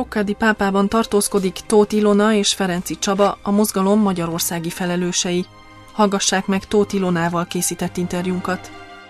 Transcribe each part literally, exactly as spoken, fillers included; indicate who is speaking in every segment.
Speaker 1: Rokkadi Pápában tartózkodik Tóth Ilona és Ferenczy Csaba, a mozgalom magyarországi felelősei. Hallgassák meg Tóth Ilonával készített interjúnkat.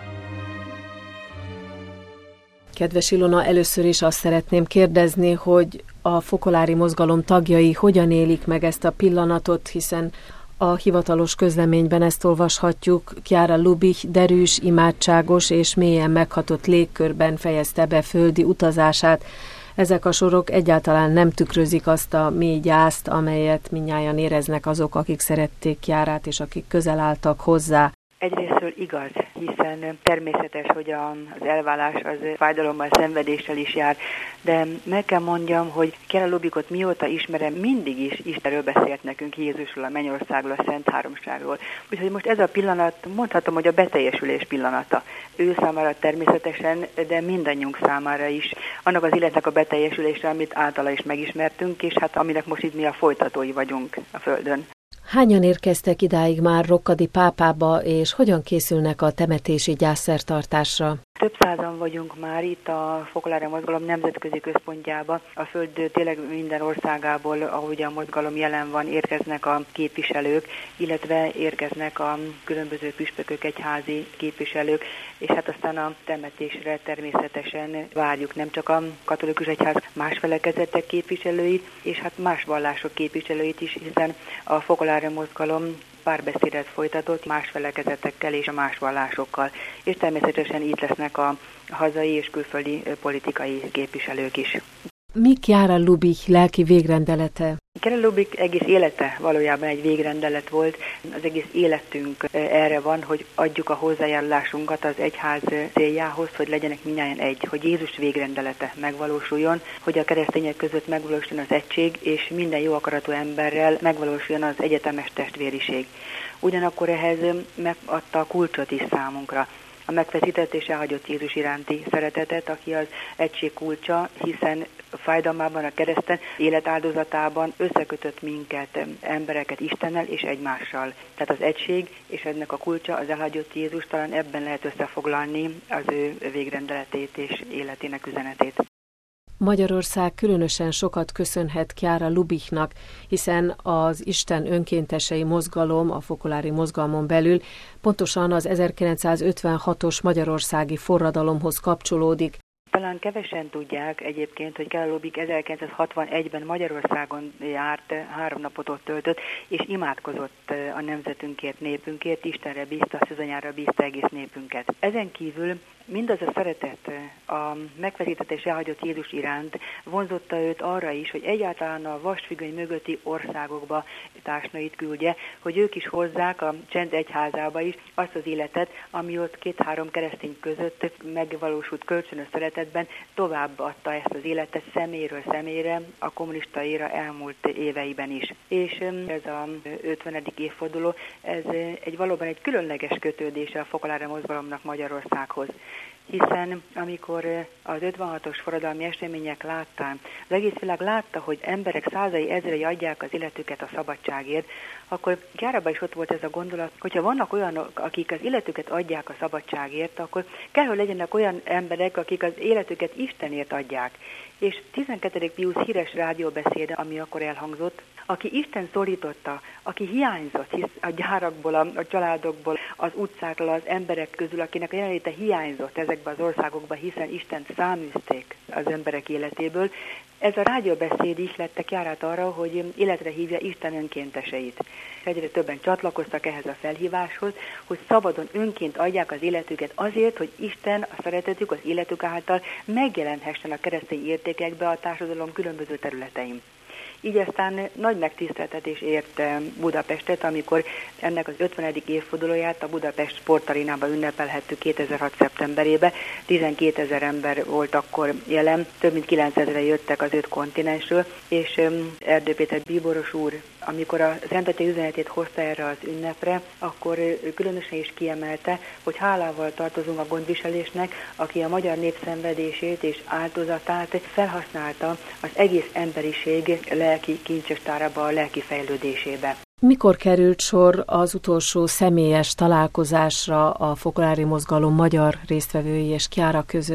Speaker 2: Kedves Ilona, először is azt szeretném kérdezni, hogy a fokolári mozgalom tagjai hogyan élik meg ezt a pillanatot, hiszen a hivatalos közleményben ezt olvashatjuk, Chiara Lubich derűs, imádságos és mélyen meghatott légkörben fejezte be földi utazását. Ezek a sorok egyáltalán nem tükrözik azt a mély gyászt, amelyet mindnyájan éreznek azok, akik szerették Chiarát és akik közel álltak hozzá.
Speaker 3: Egyrésztről igaz, hiszen természetes, hogy az elválás az fájdalommal, szenvedéssel is jár, de meg kell mondjam, hogy Chiara Lubichot mióta ismerem, mindig is Istenről beszélt nekünk, Jézusról, a mennyországról, a Szent Háromságról. Úgyhogy most ez a pillanat, mondhatom, hogy a beteljesülés pillanata. Ő számára természetesen, de mindannyiunk számára is. Annak az életnek a beteljesülése, amit általa is megismertünk, és hát aminek most itt mi a folytatói vagyunk a Földön.
Speaker 2: Hányan érkeztek idáig már Rokkadi Pápába, és hogyan készülnek a temetési gyászszertartásra?
Speaker 3: Több százan vagyunk már itt a Fokolári Mozgalom nemzetközi központjában. A Föld tényleg minden országából, ahogy a mozgalom jelen van, érkeznek a képviselők, illetve érkeznek a különböző püspökök, egyházi képviselők, és hát aztán a temetésre természetesen várjuk nem csak a katolikus egyház más felekezetek képviselőit, és hát más vallások képviselőit is, hiszen a Fokolári Mozgalom párbeszédet folytatott más felekezetekkel és a más vallásokkal, és természetesen itt lesznek a hazai és külföldi politikai képviselők is.
Speaker 2: Mi Chiara Lubich lelki végrendelete?
Speaker 3: Chiara Lubich egész élete valójában egy végrendelet volt. Az egész életünk erre van, hogy adjuk a hozzájárulásunkat az egyház céljához, hogy legyenek mindnyájan egy, hogy Jézus végrendelete megvalósuljon, hogy a keresztények között megvalósuljon az egység, és minden jó akaratú emberrel megvalósuljon az egyetemes testvériség. Ugyanakkor ehhez megadta a kulcsot is számunkra, a megfeszített és elhagyott Jézus iránti szeretetet, aki az egység kulcsa, hiszen fájdalmában, a kereszten, életáldozatában összekötött minket, embereket Istennel és egymással. Tehát az egység és ennek a kulcsa, az elhagyott Jézus, talán ebben lehet összefoglalni az ő végrendeletét és életének üzenetét.
Speaker 2: Magyarország különösen sokat köszönhet Chiara Lubichnak, hiszen az Isten önkéntesei mozgalom, a fokolári mozgalmon belül pontosan az ezerkilencszázötvenhatos magyarországi forradalomhoz kapcsolódik.
Speaker 3: Talán kevesen tudják egyébként, hogy Chiara Lubich ezerkilencszázhatvanegyben Magyarországon járt, három napot ott töltött, és imádkozott a nemzetünkért, népünkért, Istenre bízta, a szűzanyára bízta egész népünket. Ezen kívül mindaz a szeretet, a megfeszített és elhagyott Jézus iránt vonzotta őt arra is, hogy egyáltalán a vasfüggöny mögötti országokba társnait küldje, hogy ők is hozzák a csend egyházába is azt az életet, ami ott két-három keresztény között megvalósult kölcsönös szeretetben továbbadta ezt az életet szeméről személyre, a kommunista éra elmúlt éveiben is. És ez a ötvenedik évforduló, ez egy valóban egy különleges kötődése a Fokolári Mozgalomnak Magyarországhoz. Hiszen amikor az ötvenhatos forradalmi események láttán, az egész világ látta, hogy emberek százai, ezrei adják az életüket a szabadságért, akkor Chiarában is ott volt ez a gondolat, hogyha vannak olyanok, akik az életüket adják a szabadságért, akkor kell, hogy legyenek olyan emberek, akik az életüket Istenért adják. És tizenkettedik Piusz híres rádióbeszéde, ami akkor elhangzott, aki Isten szólította, aki hiányzott hisz a gyárakból, a, a családokból, az utcákról, az emberek közül, akinek a jelenléte hiányzott ezekben az országokban, hiszen Istent száműzték az emberek életéből. Ez a rádióbeszéd ihlette Chiarát arra, hogy életre hívja Isten önkénteseit. Egyre többen csatlakoztak ehhez a felhíváshoz, hogy szabadon önként adják az életüket azért, hogy Isten, a szeretetük az életük által megjelenhessen a keresztény értékekbe a társadalom különböző területein. Így aztán nagy megtiszteltetés érte Budapestet, amikor ennek az ötvenedik évfordulóját a Budapest Sportarénában ünnepelhettük kétezer-hat szeptemberében. tizenkétezer ember volt akkor jelen, több mint kilencezren jöttek az öt kontinensről, és Erdő Péter bíboros úr, amikor a Szent Atya üzenetét hozta erre az ünnepre, akkor ő különösen is kiemelte, hogy hálával tartozunk a gondviselésnek, aki a magyar nép szenvedését és áldozatát felhasználta az egész emberiség lelki kincsestárába, a lelki fejlődésébe.
Speaker 2: Mikor került sor az utolsó személyes találkozásra a Fokolári Mozgalom magyar résztvevői és Chiara között?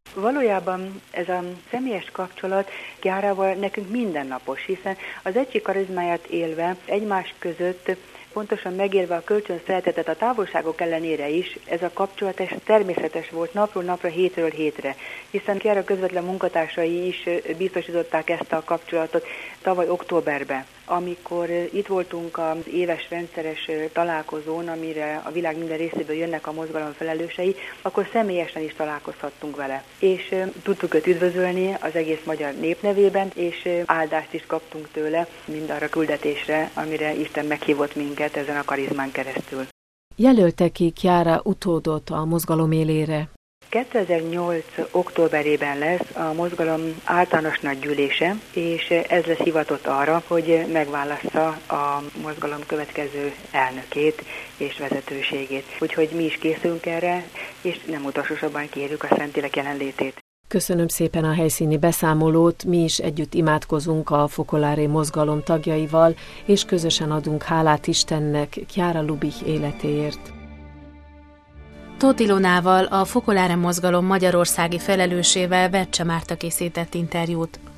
Speaker 3: Valójában ez a személyes kapcsolat Chiárával nekünk mindennapos, hiszen az egység karizmáját élve egymás között, pontosan megélve a kölcsön szeretetet a távolságok ellenére is, ez a kapcsolat ez természetes volt napról napra, hétről hétre, hiszen Chiára közvetlen munkatársai is biztosították ezt a kapcsolatot tavaly októberben, amikor itt voltunk az éves rendszeres találkozón, amire a világ minden részéből jönnek a mozgalom felelősei, akkor személyesen is találkozhattunk vele. És tudtuk őt üdvözölni az egész magyar nép nevében, és áldást is kaptunk tőle mindarra küldetésre, amire Isten meghívott minket ezen a karizmán keresztül.
Speaker 2: Jelölte ki Chiára utódot a mozgalom élére?
Speaker 3: kétezer-nyolc októberében lesz a mozgalom általános nagygyűlése, és ez lesz hivatott arra, hogy megválassza a mozgalom következő elnökét és vezetőségét. Úgyhogy mi is készülünk erre, és nem utolsósorban kérjük a Szentlélek jelenlétét.
Speaker 2: Köszönöm szépen a helyszíni beszámolót, mi is együtt imádkozunk a fokolári mozgalom tagjaival, és közösen adunk hálát Istennek Chiára Lubich életéért.
Speaker 4: Tóth Ilonával, a Fokolári Mozgalom magyarországi felelősével Vercse Márta készített interjút.